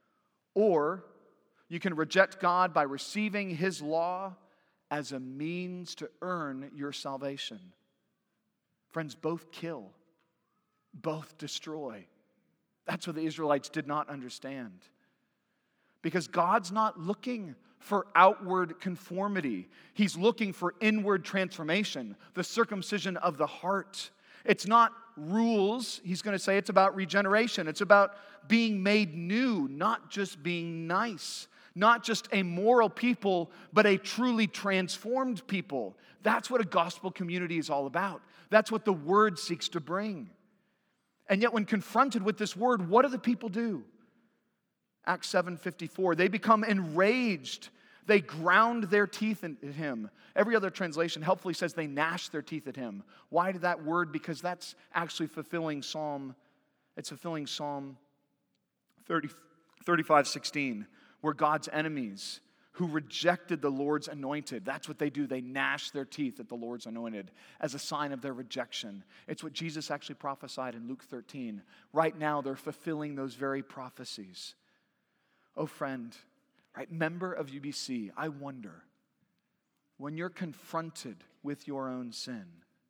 or you can reject God by receiving his law as a means to earn your salvation. Friends, both kill, both destroy. That's what the Israelites did not understand. Because God's not looking for outward conformity. He's looking for inward transformation, the circumcision of the heart. It's not rules. He's going to say it's about regeneration. It's about being made new, not just being nice. Not just a moral people, but a truly transformed people. That's what a gospel community is all about. That's what the word seeks to bring. And yet when confronted with this word, what do the people do? Acts seven fifty-four, they become enraged. They ground their teeth at him. Every other translation helpfully says they gnash their teeth at him. Why did that word? Because that's actually fulfilling Psalm, it's fulfilling Psalm thirty, thirty-five sixteen, where God's enemies who rejected the Lord's anointed, that's what they do. They gnash their teeth at the Lord's anointed as a sign of their rejection. It's what Jesus actually prophesied in Luke thirteen. Right now, they're fulfilling those very prophecies. Oh, friend, right, member of U B C, I wonder, when you're confronted with your own sin,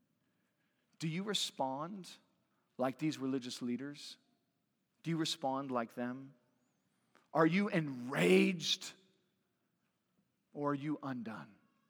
do you respond like these religious leaders? Do you respond like them? Are you enraged or are you undone?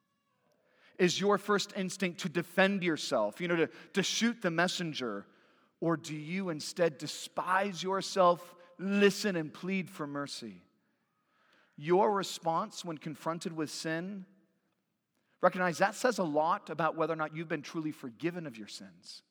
Is your first instinct to defend yourself, you know, to, to shoot the messenger? Or do you instead despise yourself, listen and plead for mercy? Your response when confronted with sin, recognize that says a lot about whether or not you've been truly forgiven of your sins.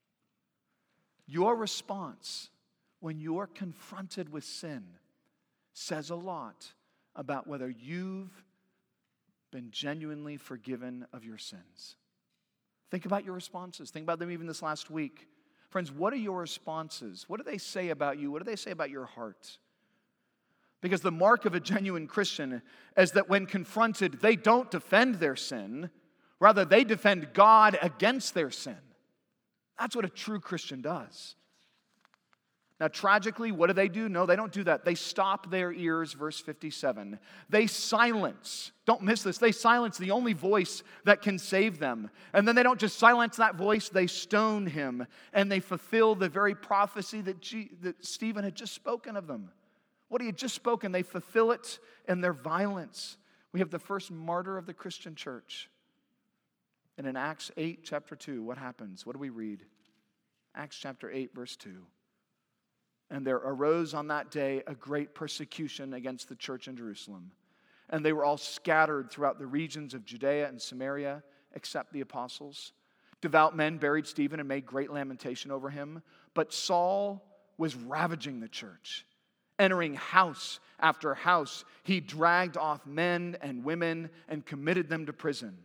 Your response when you're confronted with sin says a lot about whether you've been genuinely forgiven of your sins. Think about your responses. Think about them even this last week. Friends, what are your responses? What do they say about you? What do they say about your heart? Because the mark of a genuine Christian is that when confronted, they don't defend their sin. Rather, they defend God against their sin. That's what a true Christian does. Now, tragically, what do they do? No, they don't do that. They stop their ears, verse fifty-seven. They silence, don't miss this, they silence the only voice that can save them. And then they don't just silence that voice, they stone him. And they fulfill the very prophecy that, G- that Stephen had just spoken of them. What he had just spoken, they fulfill it in their violence. We have the first martyr of the Christian church. And in Acts eight, chapter two, what happens? What do we read? Acts chapter eight, verse two. And there arose on that day a great persecution against the church in Jerusalem. And they were all scattered throughout the regions of Judea and Samaria, except the apostles. Devout men buried Stephen and made great lamentation over him. But Saul was ravaging the church. Entering house after house, he dragged off men and women and committed them to prison.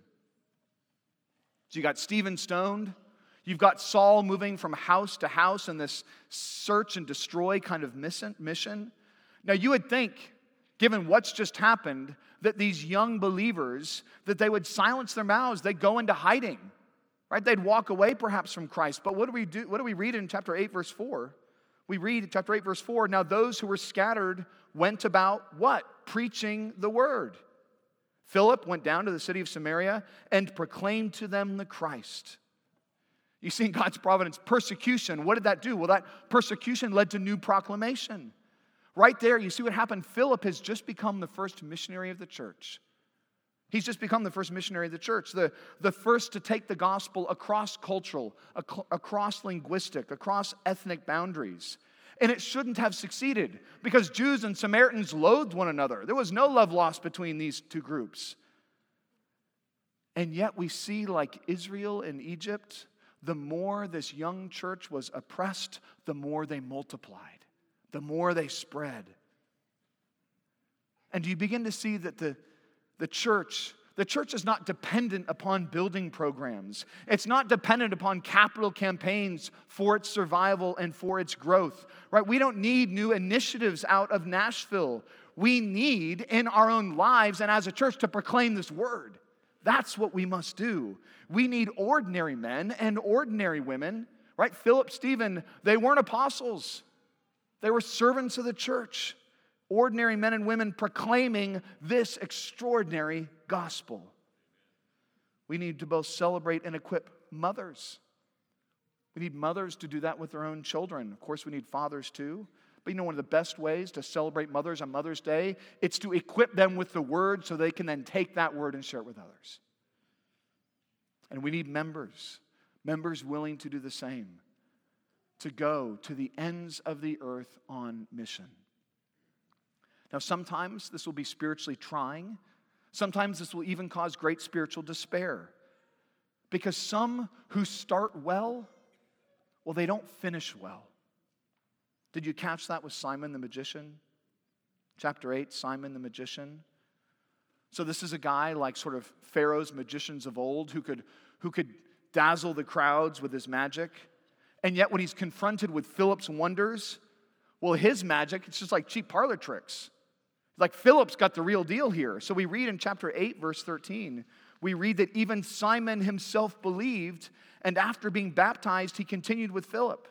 So you got Stephen stoned. You've got Saul moving from house to house in this search and destroy kind of mission. Now you would think, given what's just happened, that these young believers, that they would silence their mouths, they'd go into hiding, right? They'd walk away perhaps from Christ. But what do we do? What do we read in chapter eight, verse four? We read in chapter eight, verse four, now those who were scattered went about what? Preaching the word. Philip went down to the city of Samaria and proclaimed to them the Christ. You see in God's providence, persecution, what did that do? Well, that persecution led to new proclamation. Right there, you see what happened? Philip has just become the first missionary of the church. He's just become the first missionary of the church, the, the first to take the gospel across cultural, ac- across linguistic, across ethnic boundaries. And it shouldn't have succeeded because Jews and Samaritans loathed one another. There was no love lost between these two groups. And yet we see, like Israel in Egypt, the more this young church was oppressed, the more they multiplied, the more they spread. And you begin to see that the, the church, the church is not dependent upon building programs. It's not dependent upon capital campaigns for its survival and for its growth, right? We don't need new initiatives out of Nashville. We need in our own lives and as a church to proclaim this word. That's what we must do. We need ordinary men and ordinary women, right? Philip, Stephen, they weren't apostles. They were servants of the church. Ordinary men and women proclaiming this extraordinary gospel. We need to both celebrate and equip mothers. We need mothers to do that with their own children. Of course, we need fathers too. But you know, one of the best ways to celebrate mothers on Mother's Day, it's to equip them with the word so they can then take that word and share it with others. And we need members, members willing to do the same, to go to the ends of the earth on mission. Now, sometimes this will be spiritually trying. Sometimes this will even cause great spiritual despair. Because some who start well, well, they don't finish well. Did you catch that with Simon the magician? Chapter eight, Simon the magician. So this is a guy like sort of Pharaoh's magicians of old who could, who could dazzle the crowds with his magic. And yet when he's confronted with Philip's wonders, well, his magic, it's just like cheap parlor tricks. Like Philip's got the real deal here. So we read in chapter eight, verse thirteen, we read that even Simon himself believed, and after being baptized, he continued with Philip.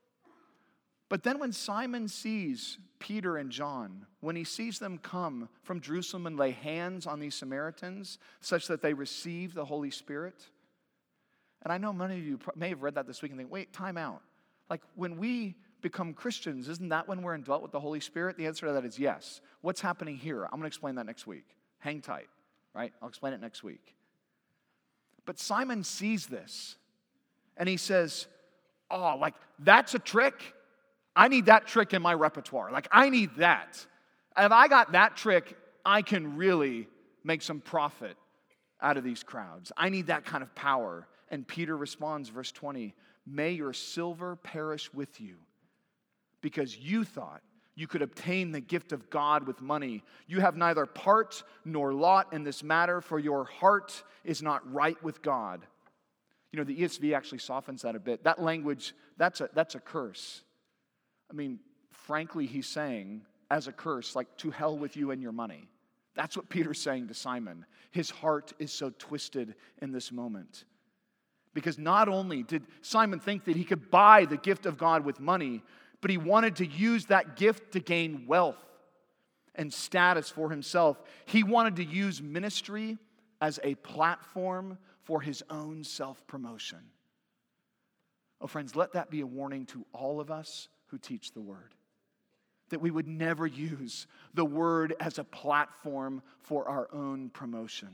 But then when Simon sees Peter and John, when he sees them come from Jerusalem and lay hands on these Samaritans such that they receive the Holy Spirit, and I know many of you may have read that this week and think, wait, time out. Like when we become Christians, isn't that when we're indwelt with the Holy Spirit? The answer to that is yes. What's happening here? I'm going to explain that next week. Hang tight, right? I'll explain it next week. But Simon sees this, and he says, oh, like, that's a trick? I need that trick in my repertoire. Like, I need that. If I got that trick, I can really make some profit out of these crowds. I need that kind of power. And Peter responds, verse twenty, may your silver perish with you, because you thought you could obtain the gift of God with money. You have neither part nor lot in this matter, for your heart is not right with God. You know, the E S V actually softens that a bit. That language, that's a, that's a curse. I mean, frankly, he's saying, as a curse, like, to hell with you and your money. That's what Peter's saying to Simon. His heart is so twisted in this moment. Because not only did Simon think that he could buy the gift of God with money, but he wanted to use that gift to gain wealth and status for himself. He wanted to use ministry as a platform for his own self-promotion. Oh, friends, let that be a warning to all of us who teach the word. That we would never use the word as a platform for our own promotion.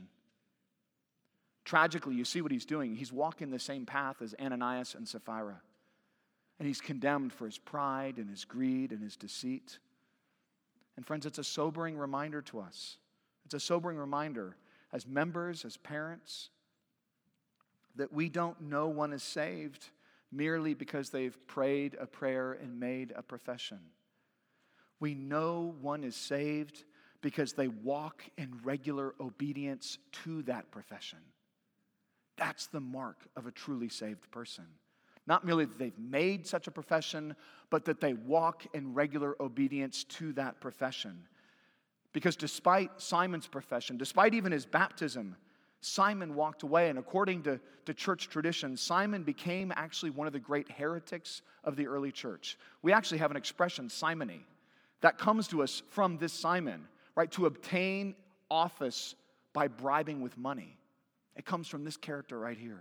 Tragically, you see what he's doing. He's walking the same path as Ananias and Sapphira. And he's condemned for his pride and his greed and his deceit. And friends, it's a sobering reminder to us. It's a sobering reminder as members, as parents, that we don't know one is saved merely because they've prayed a prayer and made a profession. We know one is saved because they walk in regular obedience to that profession. That's the mark of a truly saved person. Not merely that they've made such a profession, but that they walk in regular obedience to that profession. Because despite Simon's profession, despite even his baptism, Simon walked away, and according to, to church tradition, Simon became actually one of the great heretics of the early church. We actually have an expression, simony, that comes to us from this Simon, right? To obtain office by bribing with money. It comes from this character right here.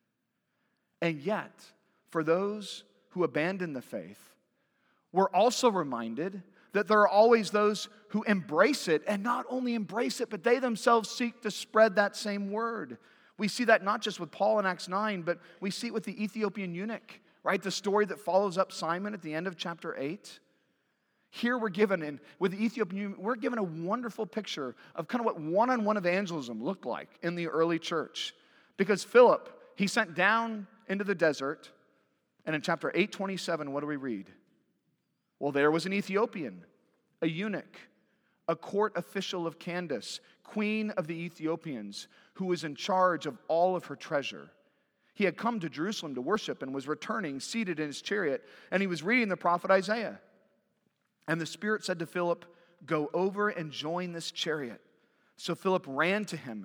And yet, for those who abandon the faith, we're also reminded that there are always those who embrace it, and not only embrace it, but they themselves seek to spread that same word. We see that not just with Paul in Acts nine, but we see it with the Ethiopian eunuch, right? The story that follows up Simon at the end of chapter eight. Here we're given, in, with the Ethiopian eunuch, we're given a wonderful picture of kind of what one-on-one evangelism looked like in the early church. Because Philip, he sent down into the desert, and in chapter eight twenty-seven, what do we read? Well, there was an Ethiopian, a eunuch, a court official of Candace, queen of the Ethiopians, who was in charge of all of her treasure. He had come to Jerusalem to worship and was returning, seated in his chariot, and he was reading the prophet Isaiah. And the Spirit said to Philip, go over and join this chariot. So Philip ran to him,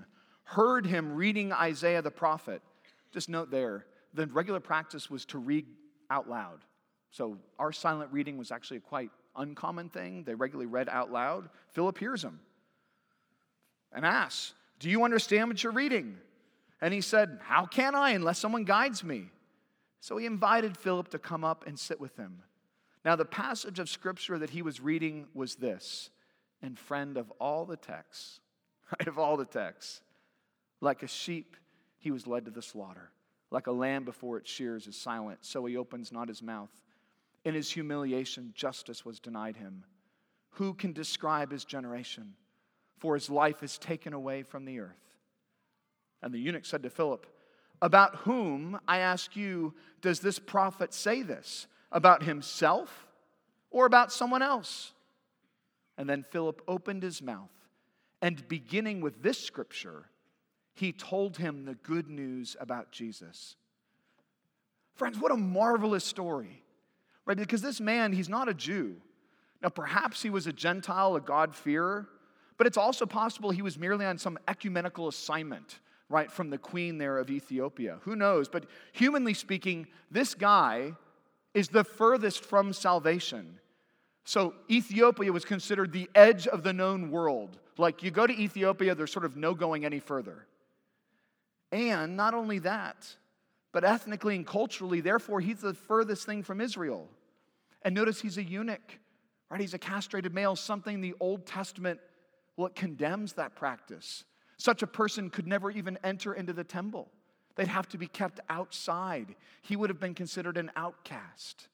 heard him reading Isaiah the prophet. Just note there, the regular practice was to read out loud. So our silent reading was actually a quite uncommon thing. They regularly read out loud. Philip hears him and asks, "Do you understand what you're reading?" And he said, "How can I unless someone guides me?" So he invited Philip to come up and sit with him. Now the passage of scripture that he was reading was this, and friend of all the texts, right, of all the texts, like a sheep he was led to the slaughter. Like a lamb before its shears is silent, so he opens not his mouth. In his humiliation, justice was denied him. Who can describe his generation? For his life is taken away from the earth. And the eunuch said to Philip, "About whom, I ask you, does this prophet say this? About himself or about someone else?" And then Philip opened his mouth, and beginning with this scripture, he told him the good news about Jesus. Friends, what a marvelous story, right? Because this man, he's not a Jew. Now, perhaps he was a Gentile, a God-fearer, but it's also possible he was merely on some ecumenical assignment, right, from the queen there of Ethiopia. Who knows? But humanly speaking, this guy is the furthest from salvation. So Ethiopia was considered the edge of the known world. Like, you go to Ethiopia, there's sort of no going any further. And not only that, but ethnically and culturally, therefore, he's the furthest thing from Israel. And notice he's a eunuch, right? He's a castrated male, something the Old Testament, well, it condemns that practice. Such a person could never even enter into the temple. They'd have to be kept outside. He would have been considered an outcast.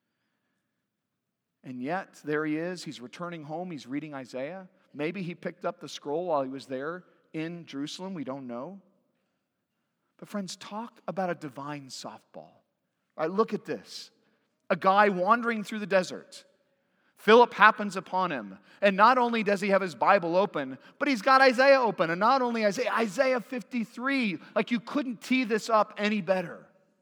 And yet, there he is. He's returning home. He's reading Isaiah. Maybe he picked up the scroll while he was there in Jerusalem. We don't know. But friends, talk about a divine softball. All right, look at this. A guy wandering through the desert. Philip happens upon him. And not only does he have his Bible open, but he's got Isaiah open. And not only Isaiah, Isaiah fifty-three. Like, you couldn't tee this up any better.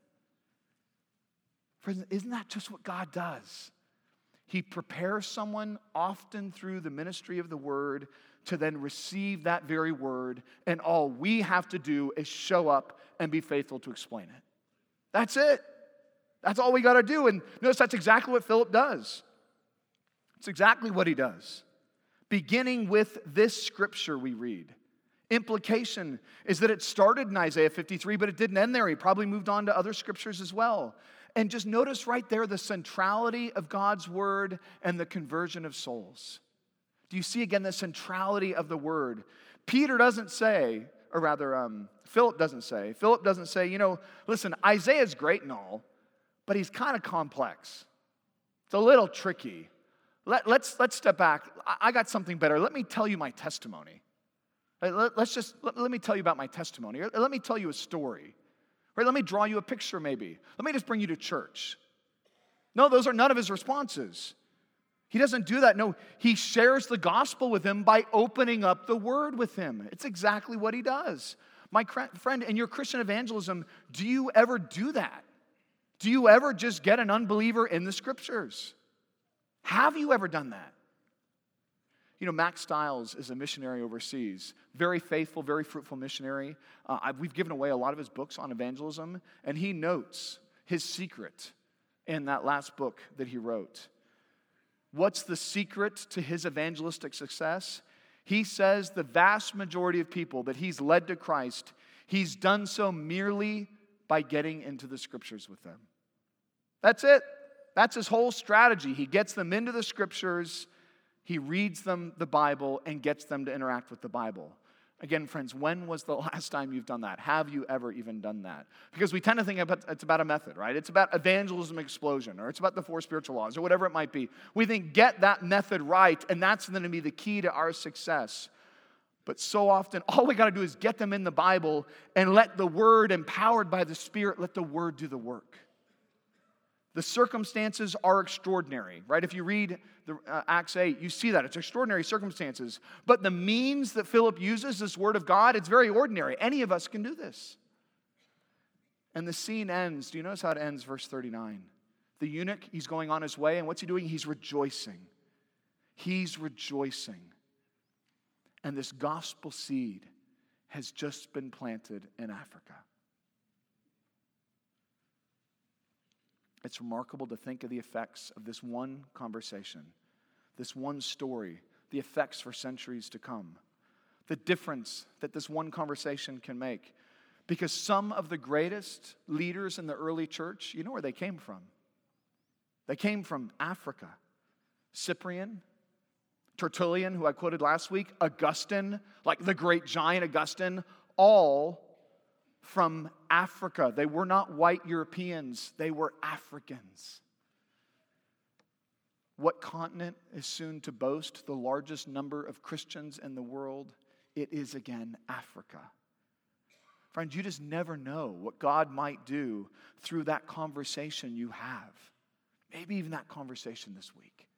Friends, isn't that just what God does? He prepares someone often through the ministry of the word to then receive that very word, and all we have to do is show up and be faithful to explain it. That's it. That's all we got to do. And notice that's exactly what Philip does. It's exactly what he does. Beginning with this scripture we read. Implication is that it started in Isaiah fifty-three, but it didn't end there. He probably moved on to other scriptures as well. And just notice right there the centrality of God's word and the conversion of souls. Do you see again the centrality of the word? Peter doesn't say, or rather, um, Philip doesn't say, Philip doesn't say, you know, listen, Isaiah's great and all, but he's kind of complex. It's a little tricky. Let, let's, let's step back. I, I got something better. Let me tell you my testimony. Let, let's just, let, let me tell you about my testimony. Or let me tell you a story. Right, let me draw you a picture maybe. Let me just bring you to church. No, those are none of his responses. He doesn't do that. No, he shares the gospel with him by opening up the word with him. It's exactly what he does. My friend, in your Christian evangelism, do you ever do that? Do you ever just get an unbeliever in the scriptures? Have you ever done that? You know, Max Stiles is a missionary overseas. Very faithful, very fruitful missionary. Uh, I've, we've given away a lot of his books on evangelism, and he notes his secret in that last book that he wrote. What's the secret to his evangelistic success? He says the vast majority of people that he's led to Christ, he's done so merely by getting into the scriptures with them. That's it. That's his whole strategy. He gets them into the scriptures. He reads them the Bible and gets them to interact with the Bible. Again, friends, when was the last time you've done that? Have you ever even done that? Because we tend to think about, it's about a method, right? It's about evangelism explosion, or it's about the four spiritual laws, or whatever it might be. We think, get that method right, and that's going to be the key to our success. But so often, all we got to do is get them in the Bible and let the Word, empowered by the Spirit, let the Word do the work. The circumstances are extraordinary, right? If you read the, uh, Acts eight, you see that. It's extraordinary circumstances. But the means that Philip uses, this word of God, it's very ordinary. Any of us can do this. And the scene ends. Do you notice how it ends? Verse thirty-nine. The eunuch, he's going on his way, and what's he doing? He's rejoicing. He's rejoicing. And this gospel seed has just been planted in Africa. It's remarkable to think of the effects of this one conversation, this one story, the effects for centuries to come, the difference that this one conversation can make. Because some of the greatest leaders in the early church, you know where they came from? They came from Africa. Cyprian, Tertullian, who I quoted last week, Augustine, like the great giant Augustine, all from Africa. They were not white Europeans, they were Africans. What continent is soon to boast the largest number of Christians in the world? It is again Africa. Friends, you just never know what God might do through that conversation you have. Maybe even that conversation this week.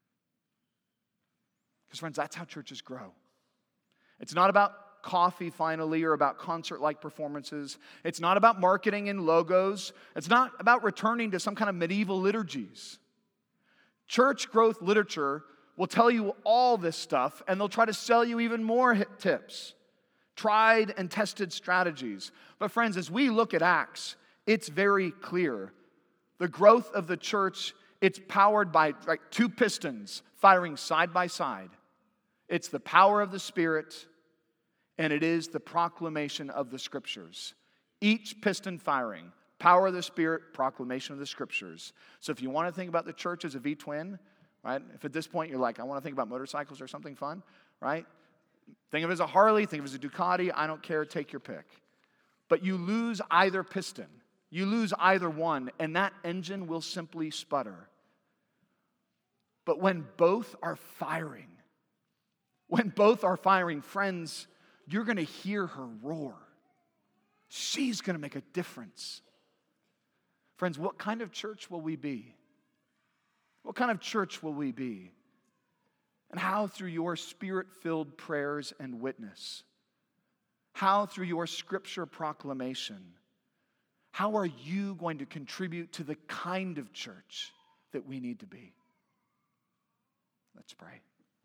Because friends, that's how churches grow. It's not about coffee finally or about concert-like performances. It's not about marketing and logos. It's not about returning to some kind of medieval liturgies. Church growth literature will tell you all this stuff, and they'll try to sell you even more hit tips. Tried and tested strategies. But friends, as we look at Acts, it's very clear. The growth of the church, it's powered by like two pistons firing side by side. It's the power of the Spirit, and it is the proclamation of the Scriptures. Each piston firing, power of the Spirit, proclamation of the Scriptures. So if you want to think about the church as a V-twin, right? If at this point you're like, I want to think about motorcycles or something fun, right? Think of it as a Harley, think of it as a Ducati, I don't care, take your pick. But you lose either piston, you lose either one, and that engine will simply sputter. But when both are firing, when both are firing, friends, you're going to hear her roar. She's going to make a difference. Friends, what kind of church will we be? What kind of church will we be? And how through your Spirit-filled prayers and witness? How through your Scripture proclamation? How are you going to contribute to the kind of church that we need to be? Let's pray.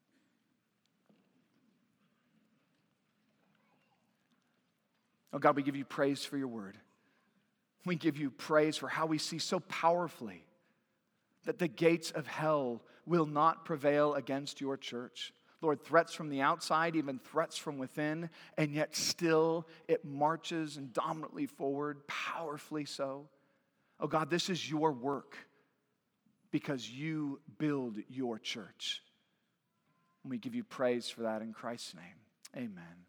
Oh God, we give you praise for your word. We give you praise for how we see so powerfully that the gates of hell will not prevail against your church. Lord, threats from the outside, even threats from within, and yet still it marches and dominantly forward, powerfully so. Oh God, this is your work because you build your church. And we give you praise for that in Christ's name. Amen.